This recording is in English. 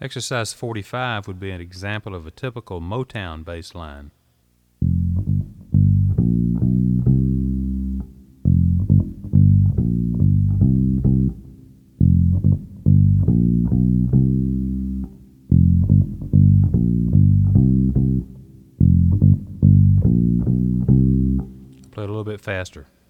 Exercise 45 would be an example of a typical Motown bass line. Play it a little bit faster.